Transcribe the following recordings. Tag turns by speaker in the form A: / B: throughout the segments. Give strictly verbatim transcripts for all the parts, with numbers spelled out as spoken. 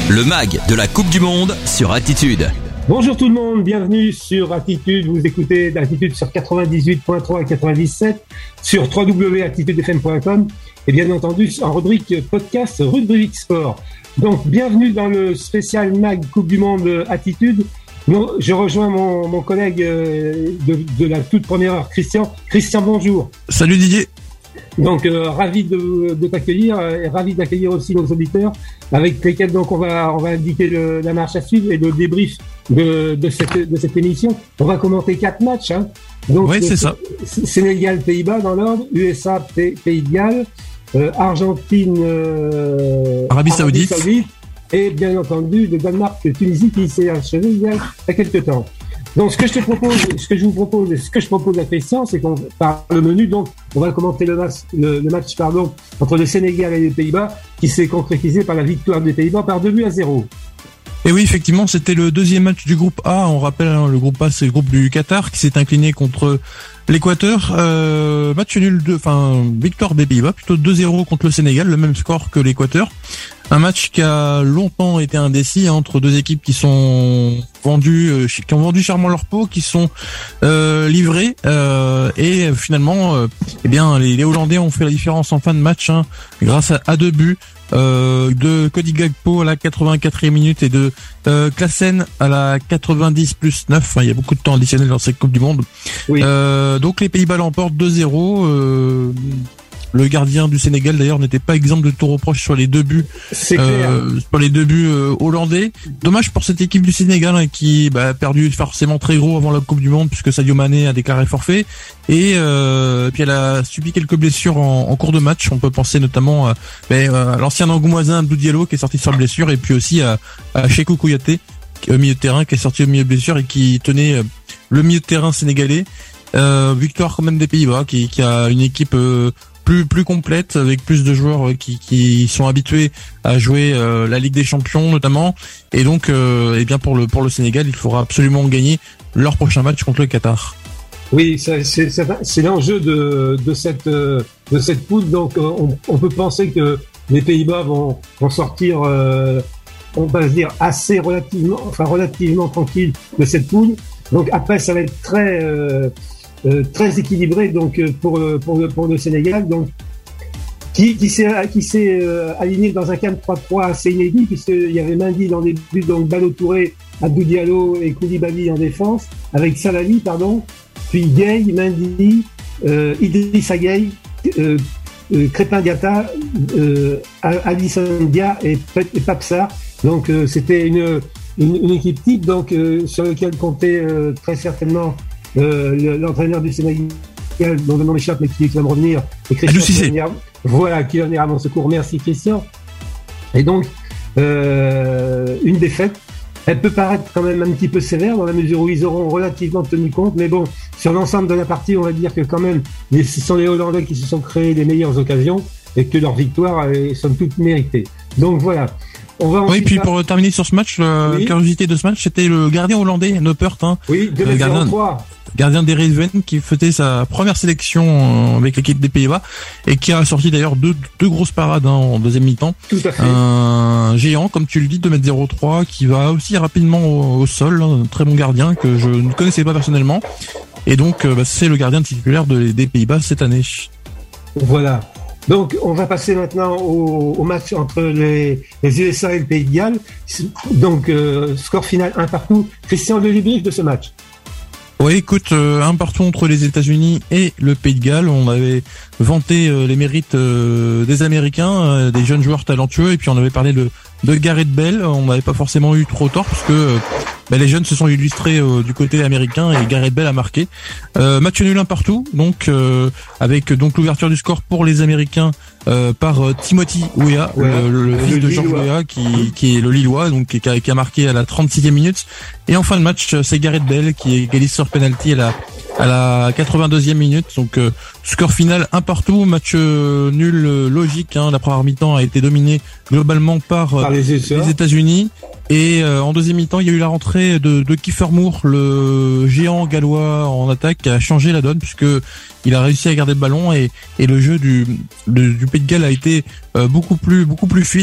A: Le mag de la Coupe du Monde sur Attitude.
B: Bonjour tout le monde, bienvenue sur Attitude. Vous écoutez Attitude sur quatre-vingt-dix-huit virgule trois et quatre-vingt-dix-sept, sur w w w point attitude f m point com et bien entendu en rubrique podcast rubrique sport. Donc bienvenue dans le spécial mag Coupe du Monde Attitude. Non, je rejoins mon, mon collègue de, de la toute première heure, Christian. Christian, bonjour.
C: Salut Didier.
B: Donc euh, ravi de, de t'accueillir et ravi d'accueillir aussi nos auditeurs avec lesquels donc on va on va indiquer le, la marche à suivre et le débrief de de cette de cette émission. On va commenter quatre matchs. Hein. Donc
C: oui, c'est ça.
B: Sénégal, Pays-Bas dans l'ordre, U S A, Pays de Galles, euh, Argentine, euh,
C: Arabie Saoudite.
B: Arabie Saoudite et bien entendu le Danemark, Tunisie qui s'est achevé il y a, il y a quelques temps. Donc, ce que je te propose, ce que je vous propose, ce que je propose à Christian, c'est qu'on par le menu, donc, on va commenter le match, le, le match, pardon, entre le Sénégal et les Pays-Bas, qui s'est concrétisé par la victoire des Pays-Bas par deux buts à zéro.
C: Et oui, effectivement, c'était le deuxième match du groupe A. On rappelle, hein, le groupe A, c'est le groupe du Qatar qui s'est incliné contre l'Équateur. Euh, match nul de, enfin, victoire des Pays-Bas, plutôt deux zéro contre le Sénégal, le même score que l'Équateur. Un match qui a longtemps été indécis, hein, entre deux équipes qui sont vendues, euh, qui ont vendu chèrement leur peau, qui sont euh, livrées, euh, et finalement, euh, eh bien, les, les Hollandais ont fait la différence en fin de match, hein, grâce à, à deux buts. Euh, de Cody Gakpo à la quatre-vingt-quatrième minute et de euh, Klaassen à la quatre-vingt-dix plus neuf. Enfin, il y a beaucoup de temps additionnel dans cette Coupe du Monde. Oui. Euh, donc les Pays-Bas l'emportent deux zéro. Euh, le gardien du Sénégal d'ailleurs n'était pas exempt de tout reproche sur les deux buts.
B: C'est
C: euh, clair. Sur les deux buts euh, hollandais. Dommage pour cette équipe du Sénégal, hein, qui bah, a perdu forcément très gros avant la Coupe du Monde puisque Sadio Mané a déclaré forfait. Et euh, puis elle a subi quelques blessures en, en cours de match. On peut penser notamment à, ben, à l'ancien angoumoisin Abdou Diallo qui est sorti sur blessure, et puis aussi à, à Cheikhou Kouyaté, au milieu de terrain, qui est sorti au milieu de blessure et qui tenait le milieu de terrain sénégalais. Euh, victoire quand même des Pays-Bas, qui, qui a une équipe euh, plus plus complète, avec plus de joueurs qui, qui sont habitués à jouer euh, la Ligue des Champions notamment. Et donc, euh, eh bien pour le pour le Sénégal, il faudra absolument gagner leur prochain match contre le Qatar.
B: Oui, c'est, c'est, c'est l'enjeu de, de cette de cette poule. Donc, on, on peut penser que les Pays-Bas vont, vont sortir, euh, on va se dire assez relativement, enfin relativement tranquille de cette poule. Donc après, ça va être très euh, euh, très équilibré. Donc pour pour le, pour le Sénégal, donc qui qui s'est qui s'est euh, aligné dans un quatre trois trois assez inédit, puisqu'il y avait Mendy dans les buts, donc Ballo Touré, Abdou Diallo et Koulibaly en défense, avec Salali, pardon. Puis Gueye, Mendy, euh, Idrissa Gueye, euh, euh, Crépin Diatta, euh, Alisson Dia et, et Papsar. Donc euh, c'était une, une une équipe type, donc euh, sur laquelle comptait euh, très certainement euh, l'entraîneur du Sénégal, dont le nom m'échappe mais qui, qui va me revenir, et Christian. Voilà, qui va venir à mon secours. Merci Christian. Et donc euh, une défaite. Elle peut paraître quand même un petit peu sévère dans la mesure où ils auront relativement tenu compte, mais bon, sur l'ensemble de la partie, on va dire que quand même, ce sont les Hollandais qui se sont créés les meilleures occasions et que leur victoire est somme toute méritée. Donc voilà. On va
C: oui, puis faire... pour terminer sur ce match, la oui. curiosité de ce match, c'était le gardien hollandais, Noppert, hein,
B: oui,
C: le gardien, gardien des Ravens, qui faisait sa première sélection avec l'équipe des Pays-Bas et qui a sorti d'ailleurs deux, deux grosses parades, hein, en deuxième mi-temps.
B: Tout à fait.
C: Un géant, comme tu le dis, deux mètres zéro trois, qui va aussi rapidement au, au sol, hein, un très bon gardien que je ne connaissais pas personnellement. Et donc, bah, c'est le gardien titulaire de, des Pays-Bas cette année.
B: Voilà. Donc, on va passer maintenant au, au match entre les, les U S A et le Pays de Galles. Donc, euh, score final un partout. Christian, le débrief de ce match.
C: Oui, écoute, euh, un partout entre les États-Unis et le Pays de Galles. On avait vanté euh, les mérites euh, des Américains, euh, des jeunes joueurs talentueux, et puis on avait parlé de, de Gareth Bale. On n'avait pas forcément eu trop tort, parce que euh, bah, les jeunes se sont illustrés euh, du côté américain, et Gareth Bale a marqué. Euh, match nul un partout, donc euh, avec donc l'ouverture du score pour les Américains euh, par euh, Timothy Weah, ouais, le, le, le fils de George Weah, qui, qui est le Lillois, donc qui a, qui a marqué à la trente-sixième minute. Et en fin de match, c'est Gareth Bale qui égalise sur penalty à la à la quatre-vingt-deuxième minute. Donc euh, score final un partout, match euh, nul euh, logique, hein. La première mi-temps a été dominée globalement par,
B: par les,
C: les États-Unis. Et euh, en deuxième mi-temps, il y a eu la rentrée de, de Kiefer Moore, le géant gallois en attaque, qui a changé la donne, puisque il a réussi à garder le ballon, et, et le jeu du, du, du Pays de Galles a été euh, beaucoup plus beaucoup plus fluide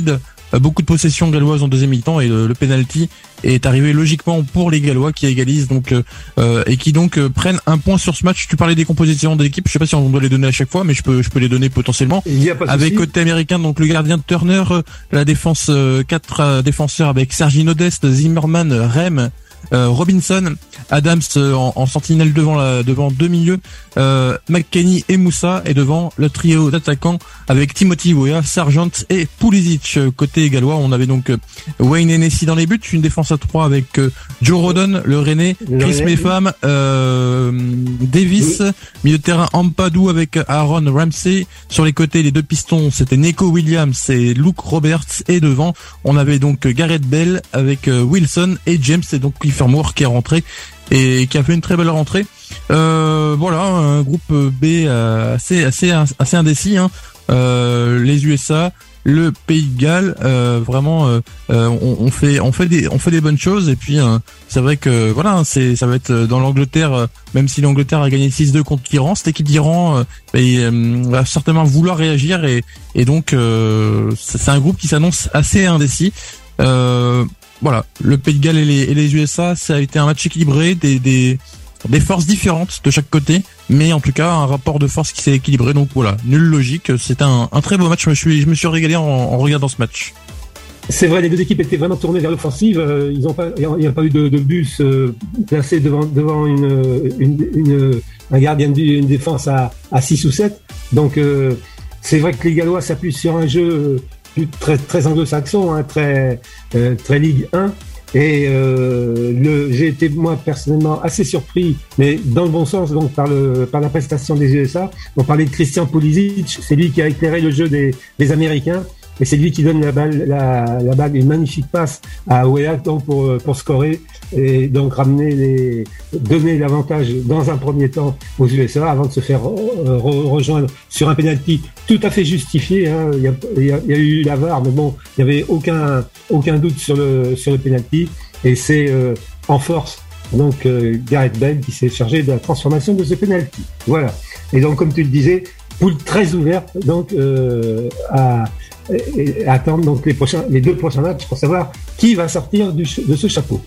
C: beaucoup de possession galloise en deuxième mi-temps et le, le penalty est arrivé logiquement pour les Gallois qui égalisent donc euh, et qui donc euh, prennent un point sur ce match. Tu parlais des compositions de l'équipe, je sais pas si on doit les donner à chaque fois, mais je peux je peux les donner potentiellement.
B: Il y a pas de
C: avec
B: souci.
C: côté américain donc le gardien de Turner, la défense euh, quatre euh, défenseurs avec Sergi Nodeste, Zimmerman, Rem, Euh, Robinson, Adams euh, en, en sentinelle devant la, devant deux milieux, euh, McKennie et Moussa, et devant le trio d'attaquants avec Timothy Weah, Sargent et Pulisic. Côté gallois, on avait donc euh, Wayne Hennessy dans les buts, une défense à trois avec euh, Joe Rodon, le Rennais, Chris Mepham, euh, Davis, oui. Milieu de terrain Ampadu avec Aaron Ramsey. Sur les côtés, les deux pistons, c'était Neco Williams et Luke Roberts, et devant, on avait donc Gareth Bale avec euh, Wilson et James, et donc Moore qui est rentré et qui a fait une très belle rentrée. Euh, voilà, un groupe B assez assez assez indécis. Hein. Euh, les U S A, le Pays de Galles, euh, vraiment, euh, on, on fait on fait des on fait des bonnes choses. Et puis euh, c'est vrai que voilà, c'est ça va être dans l'Angleterre. Même si l'Angleterre a gagné six deux contre l'Iran, cette équipe d'Iran euh, euh, va certainement vouloir réagir et et donc euh, c'est un groupe qui s'annonce assez indécis. Euh, Voilà, le Pays de Galles et les, et les U S A, ça a été un match équilibré, des, des, des forces différentes de chaque côté, mais en tout cas un rapport de force qui s'est équilibré. Donc voilà, nulle logique. C'était un, un très beau match. Je me suis, je me suis régalé en, en regardant ce match.
B: C'est vrai, les deux équipes étaient vraiment tournées vers l'offensive. Ils ont pas, il n'y a pas eu de, de bus euh, placé devant, devant une, une, une, un gardien de une défense à, à six ou sept. Donc euh, c'est vrai que les Gallois s'appuient sur un jeu très très anglo-saxon, hein, très euh, très Ligue un, et euh, le j'ai été moi personnellement assez surpris, mais dans le bon sens, donc par le par la prestation des U S A. On parlait de Christian Pulisic, c'est lui qui a éclairé le jeu des des Américains, et c'est lui qui donne la balle la la balle une magnifique passe à Weah donc pour pour scorer et donc ramener les donner l'avantage dans un premier temps aux U S A avant de se faire re, re, rejoindre sur un penalty tout à fait justifié. Hein. Il y a, il y a, il y a eu la V A R, mais bon, il y avait aucun aucun doute sur le sur le penalty, et c'est euh, en force donc euh, Gareth Bale qui s'est chargé de la transformation de ce penalty. Voilà. Et donc comme tu le disais, poule très ouverte donc euh, à et attendre donc les prochains, les deux prochains matchs pour savoir qui va sortir du, de ce chapeau.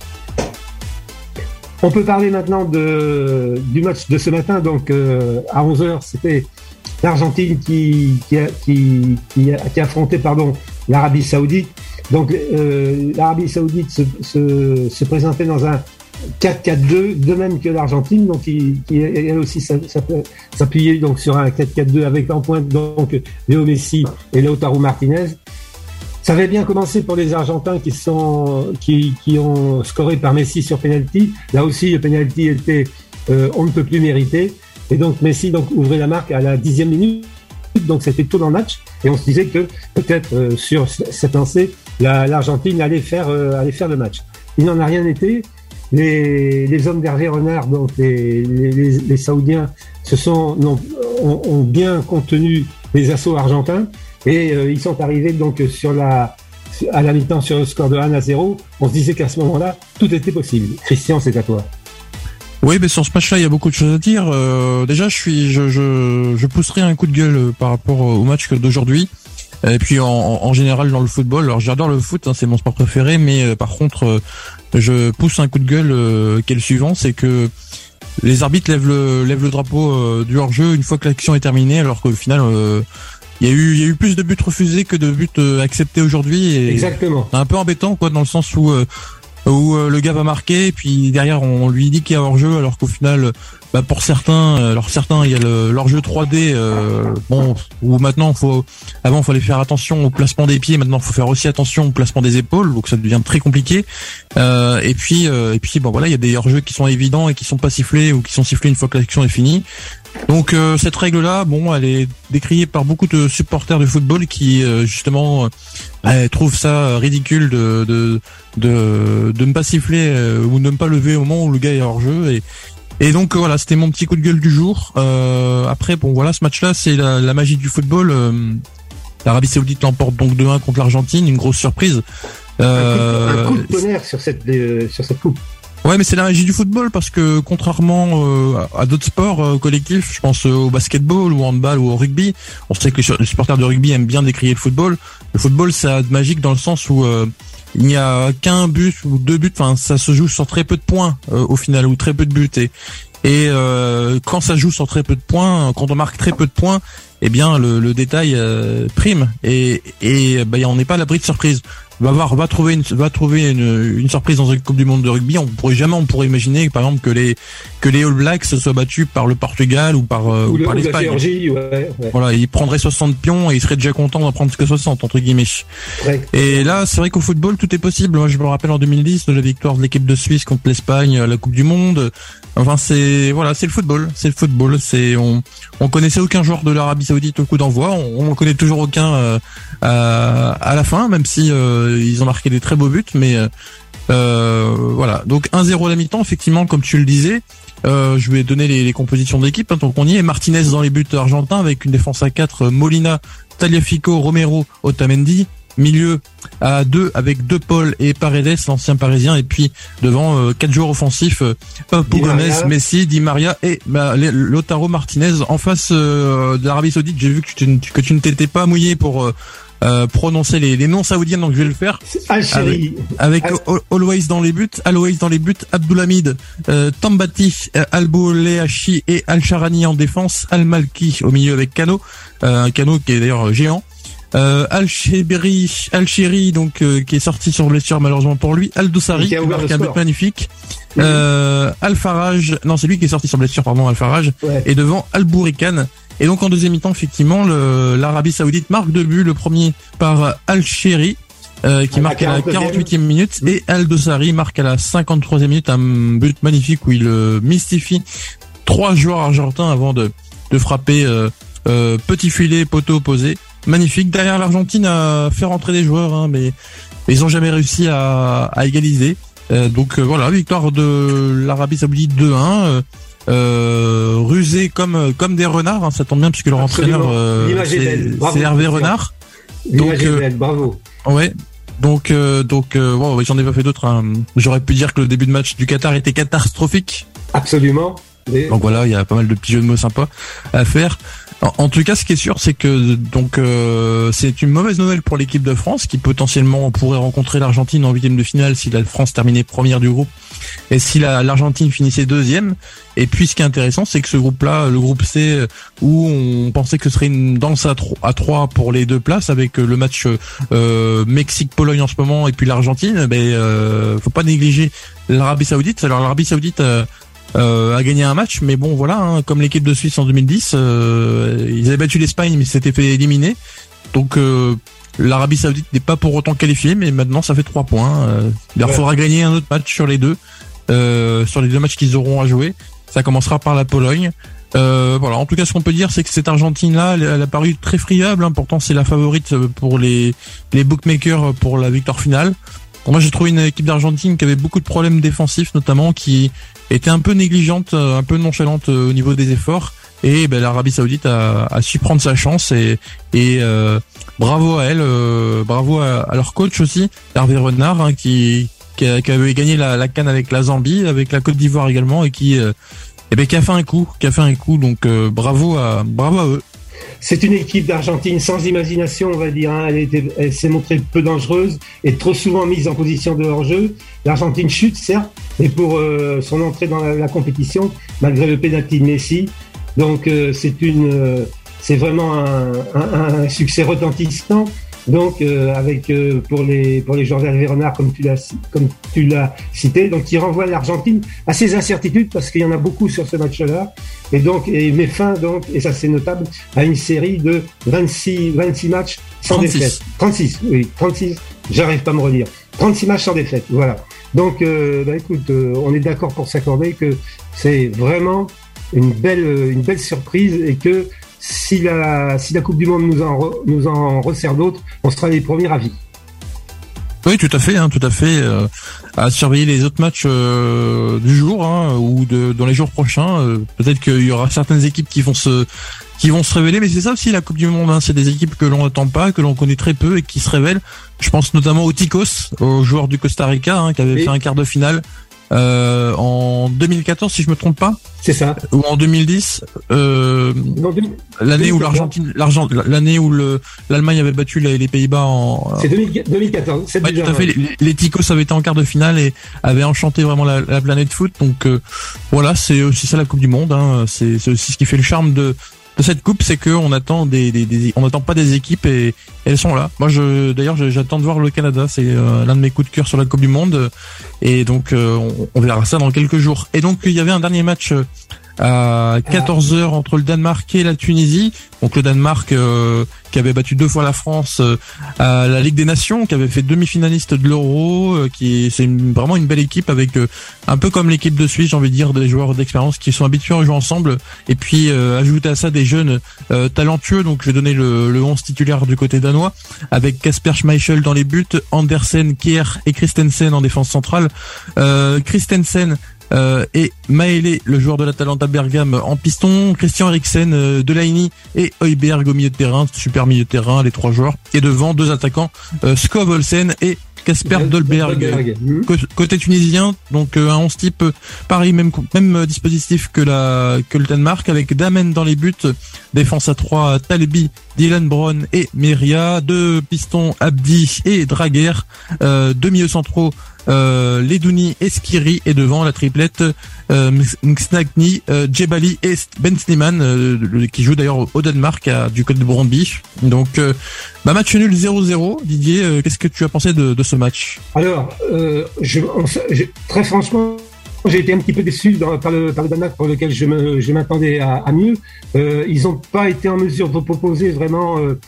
B: On peut parler maintenant de, du match de ce matin. Donc euh, à onze heures, c'était l'Argentine qui, qui, a, qui, qui, a, qui a affronté pardon, l'Arabie Saoudite. Donc euh, l'Arabie Saoudite se, se, se présentait dans un quatre quatre deux, de même que l'Argentine, donc qui, qui elle aussi s'appuyait donc sur un quatre quatre deux avec en pointe donc Léo Messi et Lautaro Martinez. Ça avait bien commencé pour les Argentins qui sont qui, qui ont scoré par Messi sur penalty. Là aussi le penalty était euh, on ne peut plus mérité, et donc Messi donc ouvrait la marque à la dixième minute, donc c'était tôt dans le match, et on se disait que peut-être euh, sur cette lancée la, l'Argentine allait faire euh, allait faire le match. Il n'en a rien été. Les, les hommes d'Hervé Renard, donc les, les, les, les Saoudiens, se sont non, ont, ont bien contenu les assauts argentins, et euh, ils sont arrivés donc sur la à la mi-temps sur le score de un à zéro. On se disait qu'à ce moment-là, tout était possible. Christian, c'est à toi.
C: Oui, mais sur ce match-là, il y a beaucoup de choses à dire. Euh, déjà, je suis, je, je, je pousserai un coup de gueule par rapport au match d'aujourd'hui. Et puis en, en général dans le football, alors j'adore le foot, hein, c'est mon sport préféré, mais euh, par contre euh, je pousse un coup de gueule euh, qui est le suivant, c'est que les arbitres lèvent le lèvent le drapeau euh, du hors-jeu une fois que l'action est terminée, alors qu'au final euh, il y a eu il y a eu plus de buts refusés que de buts euh, acceptés aujourd'hui, et
B: exactement.
C: C'est un peu embêtant quoi, dans le sens où euh, où euh, le gars va marquer et puis derrière on lui dit qu'il y a hors-jeu, alors qu'au final bah pour certains alors certains il y a le l'hors-jeu trois D euh, bon où maintenant faut avant il fallait faire attention au placement des pieds, maintenant il faut faire aussi attention au placement des épaules, donc ça devient très compliqué, euh, et puis euh, et puis bon voilà, il y a des hors-jeux qui sont évidents et qui sont pas sifflés ou qui sont sifflés une fois que l'action est finie. Donc euh, cette règle-là, bon, elle est décriée par beaucoup de supporters de football qui euh, justement euh, trouvent ça ridicule de de de, de ne pas siffler euh, ou de ne pas lever au moment où le gars est hors jeu, et et donc euh, voilà, c'était mon petit coup de gueule du jour. Euh, après bon voilà, ce match-là, c'est la, la magie du football. Euh, L'Arabie Saoudite l'emporte donc deux un contre l'Argentine, une grosse surprise.
B: Euh, un, coup de, un coup de tonnerre sur cette euh, sur cette coupe.
C: Ouais, mais c'est la magie du football parce que contrairement euh, à d'autres sports euh, collectifs, je pense au basketball ou au handball ou au rugby, on sait que les supporters de rugby aiment bien décrier le football. Le football, c'est magique dans le sens où euh, il n'y a qu'un but ou deux buts, enfin ça se joue sur très peu de points euh, au final, ou très peu de buts. Et, et euh, quand ça se joue sur très peu de points, quand on marque très peu de points, eh bien le, le détail euh, prime et, et bah, on n'est pas à l'abri de surprise. Va voir, va trouver une, va trouver une, une surprise dans une Coupe du Monde de rugby. On pourrait jamais, on pourrait imaginer, par exemple, que les que les All Blacks se soient battus par le Portugal ou par, euh, ou
B: le,
C: par
B: ou
C: l'Espagne.
B: La Géorgie, ouais, ouais.
C: Voilà, ils prendraient soixante pions et ils seraient déjà contents d'en prendre que soixante entre guillemets.
B: Ouais.
C: Et là, c'est vrai qu'au football, tout est possible. Moi, je me rappelle en deux mille dix de la victoire de l'équipe de Suisse contre l'Espagne à la Coupe du Monde. Enfin, c'est voilà, c'est le football, c'est le football. C'est on on connaissait aucun joueur de l'Arabie Saoudite au coup d'envoi. On, on connaît toujours aucun euh, à, à la fin, même si euh, ils ont marqué des très beaux buts. Mais euh, voilà, donc un zéro à la mi-temps, effectivement, comme tu le disais. Euh, je vais donner les, les compositions d'équipe. Hein, donc on y est. Martinez dans les buts argentins avec une défense à quatre. Molina, Tagliafico, Romero, Otamendi. Milieu à deux avec De Paul et Paredes, l'ancien parisien, et puis devant euh, quatre joueurs offensifs, euh, Pau Gomez, Messi, Di Maria et bah, Lautaro Martinez en face euh, de l'Arabie Saoudite. J'ai vu que tu, que tu ne t'étais pas mouillé pour euh, euh, prononcer les, les noms saoudiens, donc je vais le faire.
B: Al-Sheri.
C: Avec, avec Al- Always dans les buts, Always dans les buts, Abdulhamid, euh, Tambati, euh, Al-Bouleachi et Al-Sharani en défense, Al-Malki au milieu avec Kano, euh, un Kano qui est d'ailleurs géant. Euh, Al-Shebri, Al-Sheri, donc euh, qui est sorti sur blessure malheureusement pour lui. Al-Doussari qui, qui marque un but magnifique. Mmh. Euh, Al-Faraj, non c'est lui qui est sorti sur blessure, pardon, Al-Faraj. Ouais. Et devant Al-Bourikan. Et donc en deuxième mi-temps, effectivement, le, l'Arabie Saoudite marque deux buts. Le premier par Al-Sheri, euh, qui à marque à la quarante-huitième minute, mmh. et Al-Doussari marque à la cinquante-troisième minute un but magnifique où il euh, mystifie trois joueurs argentins avant de, de frapper euh, euh, petit filet, poteau opposé. Magnifique. Derrière, l'Argentine a fait rentrer des joueurs, hein, mais ils ont jamais réussi à, à égaliser. Euh, donc euh, voilà, victoire de l'Arabie Saoudite deux un. Euh, euh, rusé comme comme des renards, hein, ça tombe bien puisque leur Absolument. entraîneur euh, c'est, c'est Hervé Renard.
B: Donc euh, bravo.
C: Ouais. Donc euh, donc euh, bon, j'en ai pas fait d'autres. Hein. J'aurais pu dire que le début de match du Qatar était catastrophique.
B: Absolument.
C: Et... Donc voilà, il y a pas mal de petits jeux de mots sympas à faire. En, en tout cas, ce qui est sûr, c'est que donc euh, c'est une mauvaise nouvelle pour l'équipe de France qui potentiellement pourrait rencontrer l'Argentine en huitième de finale si la France terminait première du groupe et si la, l'Argentine finissait deuxième. Et puis, ce qui est intéressant, c'est que ce groupe-là, le groupe C, où on pensait que ce serait une danse à, tro- à trois pour les deux places avec le match euh, Mexique-Pologne en ce moment et puis l'Argentine, ben euh, faut pas négliger l'Arabie Saoudite. Alors l'Arabie Saoudite euh, Euh, a gagné un match, mais bon voilà, hein, comme l'équipe de Suisse en deux mille dix, euh, ils avaient battu l'Espagne mais s'étaient fait éliminer. Donc euh, l'Arabie Saoudite n'est pas pour autant qualifiée, mais maintenant ça fait trois points. Euh, il leur faudra gagner un autre match sur les deux, euh, sur les deux matchs qu'ils auront à jouer. Ça commencera par la Pologne. Euh, voilà, en tout cas, ce qu'on peut dire, c'est que cette Argentine-là, elle, elle a paru très friable. Hein, pourtant, c'est la favorite pour les les bookmakers pour la victoire finale. Moi, j'ai trouvé une équipe d'Argentine qui avait beaucoup de problèmes défensifs, notamment, qui était un peu négligente, un peu nonchalante au niveau des efforts. Et ben, l'Arabie Saoudite a, a su prendre sa chance et, et euh, bravo à elle, euh, bravo à, à leur coach aussi, Hervé Renard, hein, qui, qui, a, qui avait gagné la, la CAN avec la Zambie, avec la Côte d'Ivoire également, et qui, euh, et ben, qui a fait un coup, qui a fait un coup. Donc euh, bravo à, bravo à eux.
B: C'est une équipe d'Argentine sans imagination, on va dire. Hein. Elle, était, elle s'est montrée peu dangereuse et trop souvent mise en position de hors-jeu. L'Argentine chute, certes, mais pour euh, son entrée dans la, la compétition, malgré le pénalty de Messi. Donc euh, c'est une, euh, c'est vraiment un, un, un succès retentissant. Donc euh, avec euh, pour les pour les joueurs d'Hervé Renard, comme tu l'as comme tu l'as cité, donc qui renvoie l'Argentine à ses incertitudes parce qu'il y en a beaucoup sur ce match-là. Et donc, et met fin, donc, et ça c'est notable, à une série de vingt-six, vingt-six matchs sans
C: trente-six.
B: Défaite. trente-six, oui, trente-six, j'arrive pas à me redire. trente-six matchs sans défaite, voilà. Donc, euh, bah, écoute, euh, on est d'accord pour s'accorder que c'est vraiment une belle, une belle surprise et que si la, si la Coupe du Monde nous en, re, nous en resserre d'autres, on sera les premiers à vie.
C: Oui, tout à fait, hein, tout à fait. Euh, à surveiller les autres matchs euh, du jour hein, ou de dans les jours prochains. Euh, peut-être qu'il y aura certaines équipes qui vont se qui vont se révéler, mais c'est ça aussi la Coupe du Monde. Hein, c'est des équipes que l'on n'attend pas, que l'on connaît très peu et qui se révèlent. Je pense notamment aux Ticos, aux joueurs du Costa Rica, hein, qui avaient et... fait un quart de finale euh, en deux mille quatorze, si je me trompe pas.
B: C'est ça.
C: Ou en deux mille dix, euh,
B: non, deux,
C: l'année où l'Argentine, l'Argent, l'année où le, l'Allemagne avait battu les, les Pays-Bas en.
B: C'est deux mille quatorze. C'est
C: ouais,
B: déjà
C: tout à fait. Les, les Ticos avaient été en quart de finale et avaient enchanté vraiment la, la planète foot. Donc euh, voilà, c'est aussi ça la Coupe du Monde. Hein. C'est, c'est aussi ce qui fait le charme de. de cette coupe, c'est que on attend des, des, des on attend pas des équipes et, et elles sont là. Moi, je d'ailleurs, j'attends de voir le Canada. C'est euh, l'un de mes coups de cœur sur la Coupe du Monde, et donc euh, on, on verra ça dans quelques jours. Et donc il y avait un dernier match euh, à quatorze heures entre le Danemark et la Tunisie. Donc le Danemark euh, qui avait battu deux fois la France euh, à la Ligue des Nations, qui avait fait demi-finaliste de l'Euro, euh, qui c'est une, vraiment une belle équipe avec euh, un peu comme l'équipe de Suisse, j'ai envie de dire, des joueurs d'expérience qui sont habitués à jouer ensemble. Et puis euh, ajouter à ça des jeunes euh, talentueux. Donc je vais donner le, le onze titulaire du côté danois avec Kasper Schmeichel dans les buts, Andersen, Kier et Christensen en défense centrale. Euh, Christensen Euh, et Maélé, le joueur de l'Atalanta Bergame, en piston, Christian Eriksen, euh, Delaney et Højbjerg au milieu de terrain, super milieu de terrain, les trois joueurs. Et devant, deux attaquants, euh, Skov Olsen et Kasper Dolberg. Mmh. Côté tunisien, donc euh, un onze type, pareil, même même dispositif que la que le Danemark, avec Damen dans les buts, défense à trois, Talbi, Dylan Brown et Meria, deux pistons, Abdi et Draguer, euh, deux milieux centraux, Euh, Ledouni et Skiri, et devant la triplette euh, Msnagni, euh, Djebali et Ben Sliman, euh, qui joue d'ailleurs au Danemark à, du côté de Brøndby. Donc euh, bah, match nul zéro zéro. Didier, euh, qu'est-ce que tu as pensé de, de ce match?
B: Alors euh, je, on, je, très franchement, j'ai été un petit peu déçu dans, par, le, par le Danemark, pour lequel je, me, je m'attendais à, à mieux. Euh, ils n'ont pas été en mesure de proposer vraiment euh,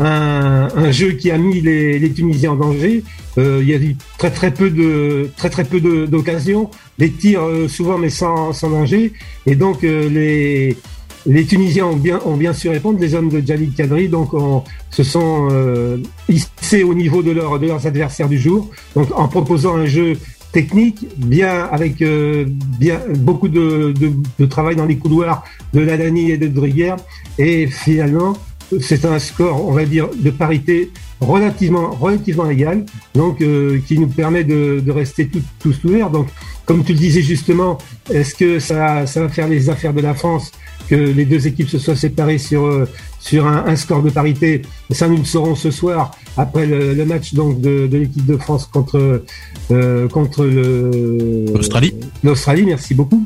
B: un, un jeu qui a mis les, les Tunisiens en danger. Euh, il y a eu très très peu de très très peu de, d'occasions, des tirs euh, souvent mais sans sans danger, et donc euh, les les Tunisiens ont bien ont bien su répondre. Les hommes de Jalil Kadri donc on, se sont euh, hissés au niveau de leurs de leurs adversaires du jour, donc en proposant un jeu technique bien avec euh, bien beaucoup de, de de travail dans les couloirs de Ladani et de Driguer, et finalement c'est un score, on va dire, de parité relativement relativement égal, donc euh, qui nous permet de, de rester tout, tous ouverts. Donc, comme tu le disais justement, est-ce que ça ça va faire les affaires de la France que les deux équipes se soient séparées sur euh, sur un, un score de parité? Ça, nous le saurons ce soir après le, le match donc de, de l'équipe de France contre euh, contre le
C: l'Australie.
B: L'Australie, merci beaucoup.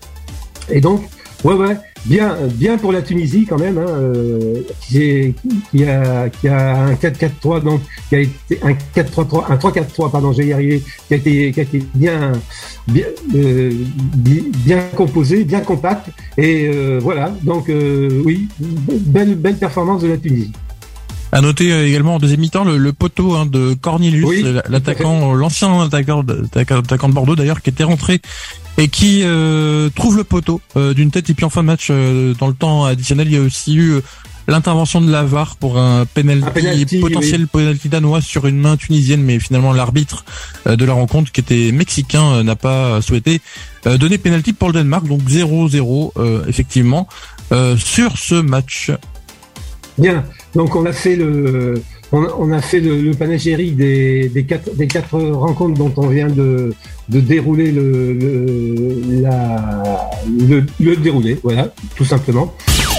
B: Et donc, ouais ouais. Bien, bien pour la Tunisie quand même, hein, euh, qui, est, qui a qui a un quatre quatre trois, donc qui a été un quatre trois trois, un trois quatre trois, pardon, j'ai y arrivé, qui a été qui a été bien bien euh, bien composé, bien compact, et euh, voilà. Donc euh, oui, belle belle performance de la Tunisie.
C: À noter également en deuxième mi-temps le, le poteau hein, de Cornelius, oui, l'attaquant, l'ancien attaquant, attaquant de Bordeaux d'ailleurs, qui était rentré et qui euh, trouve le poteau euh, d'une tête. Et puis en fin de match, euh, dans le temps additionnel, il y a aussi eu euh, l'intervention de la V A R pour un penalty, un penalty potentiel, oui. Penalty danois sur une main tunisienne, mais finalement l'arbitre euh, de la rencontre, qui était mexicain, euh, n'a pas souhaité euh, donner penalty pour le Danemark. Donc zéro zéro euh, effectivement euh, sur ce match.
B: Bien, donc on a fait le, on, on a fait le, le panégyrique des, des quatre, des quatre rencontres dont on vient de, de dérouler le, le, la, le, le déroulé, voilà, tout simplement.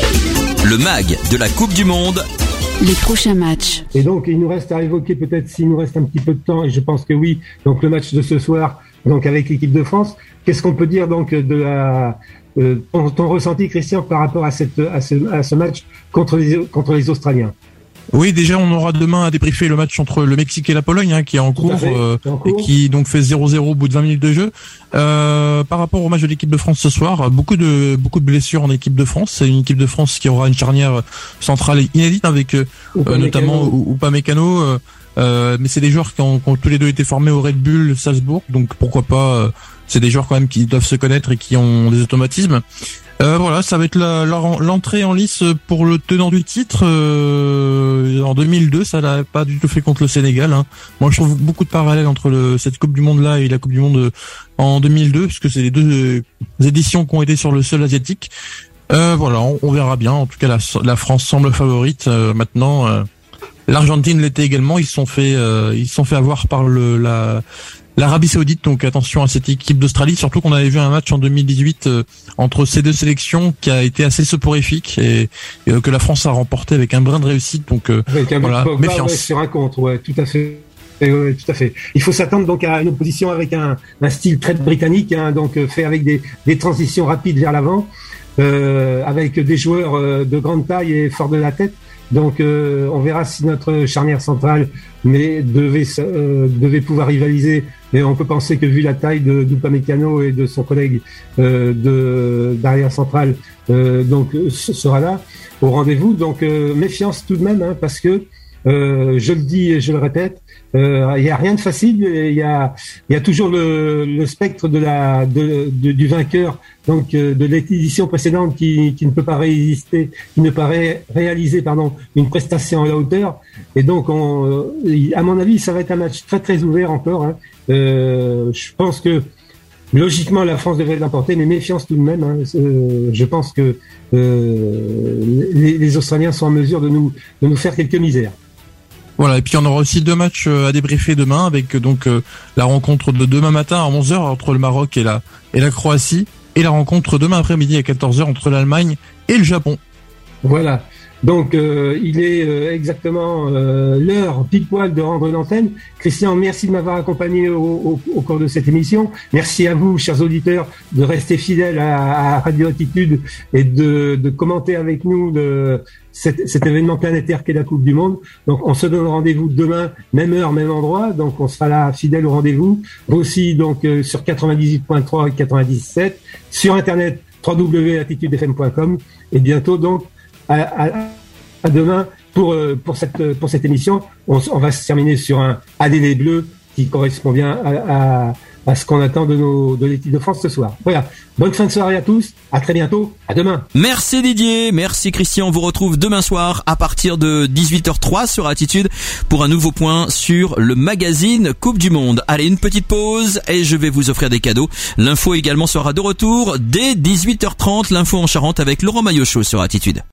A: Le mag de la Coupe du Monde.
D: Les prochains matchs.
B: Et donc il nous reste à évoquer, peut-être s'il nous reste un petit peu de temps, et je pense que oui. Donc le match de ce soir, donc avec l'équipe de France. Qu'est-ce qu'on peut dire donc de la Euh, ton, ton ressenti, Christian, par rapport à cette à ce, à ce match contre les contre les Australiens?
C: Oui, déjà on aura demain à débriefer le match entre le Mexique et la Pologne, hein, qui est en cours, euh, en cours et qui donc fait zéro zéro au bout de vingt minutes de jeu. Euh, par rapport au match de l'équipe de France ce soir, beaucoup de beaucoup de blessures en équipe de France. C'est une équipe de France qui aura une charnière centrale inédite avec euh, notamment Upamecano. Euh, euh, mais c'est des joueurs qui ont, qui ont tous les deux été formés au Red Bull Salzbourg, donc pourquoi pas. Euh, c'est des joueurs quand même qui doivent se connaître et qui ont des automatismes. Euh, voilà, ça va être la, la, l'entrée en lice pour le tenant du titre. Euh, en deux mille deux, ça l'a pas du tout fait contre le Sénégal. Hein. Moi, je trouve beaucoup de parallèles entre le, cette Coupe du Monde là et la Coupe du Monde en deux mille deux, puisque c'est les deux euh, éditions qui ont été sur le sol asiatique. Euh, voilà, on, on verra bien. En tout cas, la, la France semble favorite. Euh, maintenant, euh, L'Argentine l'était également. Ils se sont fait, euh, ils se sont fait avoir par le la l'Arabie Saoudite. Donc attention à cette équipe d'Australie. Surtout qu'on avait vu un match en deux mille dix-huit euh, entre ces deux sélections qui a été assez soporifique et, et euh, que la France a remporté avec un brin de réussite. Donc euh,
B: avec un
C: voilà,
B: Pogba,
C: méfiance.
B: Ouais, sur un contre, ouais, tout à fait. Oui, tout à fait. Il faut s'attendre donc à une opposition avec un, un style très britannique, hein, donc euh, fait avec des, des transitions rapides vers l'avant, euh, avec des joueurs euh, de grande taille et forts de la tête. Donc euh, on verra si notre charnière centrale mais devait euh, devait pouvoir rivaliser. Mais on peut penser que vu la taille de d'Upamecano et de son collègue euh, de d'arrière central, euh, donc ce sera là au rendez-vous. Donc euh, méfiance tout de même, hein, parce que euh, je le dis et je le répète, euh, il y a rien de facile. Il y a il y a toujours le, le spectre de la de, de, du vainqueur, donc euh, de l'édition précédente qui qui ne peut pas résister, qui ne peut pas ré, réaliser pardon une prestation à la hauteur. Et donc on, à mon avis, ça va être un match très très ouvert encore, hein. Euh, je pense que logiquement la France devrait l'emporter, mais méfiance tout de même, hein. Euh, je pense que euh, les, les Australiens sont en mesure de nous de nous faire quelques misères.
C: Voilà, et puis on aura aussi deux matchs à débriefer demain avec donc euh, la rencontre de demain matin à onze heures entre le Maroc et la et la Croatie, et la rencontre demain après-midi à quatorze heures entre l'Allemagne et le Japon.
B: Voilà. Donc euh, il est euh, exactement euh, l'heure pile poil de rendre l'antenne. Christian, merci de m'avoir accompagné au, au, au cours de cette émission. Merci à vous, chers auditeurs, de rester fidèles à, à Radio Attitude et de, de commenter avec nous de, cet, cet événement planétaire qu'est la Coupe du Monde. Donc on se donne rendez-vous demain, même heure, même endroit. Donc on sera là fidèle au rendez-vous. Vous aussi donc euh, sur quatre-vingt-dix-huit point trois et quatre-vingt-dix-sept, sur internet w w w point attitude f m point com, et bientôt donc À, à, à demain pour pour cette pour cette émission. On, on va se terminer sur un Allez les Bleus qui correspond bien à, à, à ce qu'on attend de nos de l'équipe de France ce soir. Voilà. Bonne fin de soirée à tous. À très bientôt. À demain.
A: Merci Didier, merci Christian. On vous retrouve demain soir à partir de dix-huit heures zéro trois sur Attitude pour un nouveau point sur le magazine Coupe du Monde. Allez, une petite pause et je vais vous offrir des cadeaux. L'info également sera de retour dès dix-huit heures trente. L'info en Charente avec Laurent Maillot Chaud sur Attitude.